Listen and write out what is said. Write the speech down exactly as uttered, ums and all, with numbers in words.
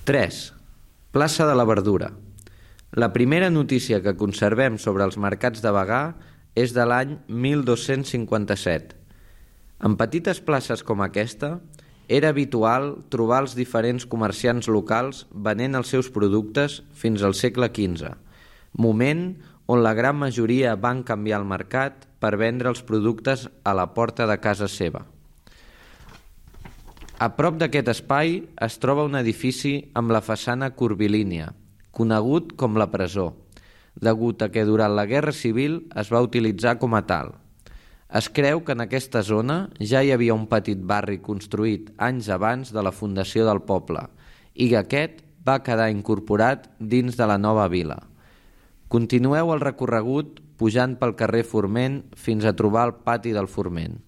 tres. Plaça de la Verdura. La primera notícia que conservem sobre els mercats de Bagà és de l'any mil dos-cents cinquanta-set. En petites places com aquesta, era habitual trobar els diferents comerciants locals venent els seus productes fins al segle quinze, moment on la gran majoria van canviar el mercat per vendre els productes a la porta de casa seva. A prop d'aquest espai es troba un edifici amb la façana curvilínia, conegut com la presó, degut a que durant la Guerra Civil es va utilitzar com a tal. Es creu que en aquesta zona ja hi havia un petit barri construït anys abans de la fundació del poble i que aquest va quedar incorporat dins de la nova vila. Continueu el recorregut pujant pel carrer Forment fins a trobar el pati del Forment.